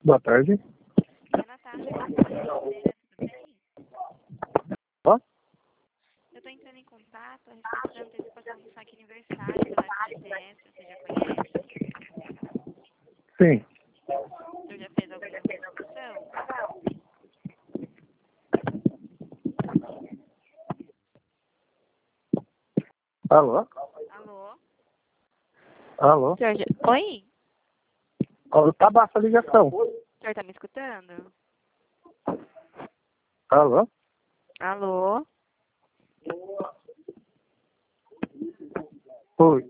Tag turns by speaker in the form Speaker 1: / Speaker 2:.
Speaker 1: Boa tarde.
Speaker 2: Boa tarde, tudo bem?
Speaker 1: Ó,
Speaker 2: Eu estou entrando em contato a respeito da antecipação do saque aniversário pela FGTS, você já conhece?
Speaker 1: sim.
Speaker 2: Você já fez alguma antecipação?
Speaker 1: Alô?
Speaker 2: Alô?
Speaker 1: Alô?
Speaker 2: Oi?
Speaker 1: Ó, tá baixa a ligação.
Speaker 2: O senhor está me escutando?
Speaker 1: Alô?
Speaker 2: Alô?
Speaker 1: Oi.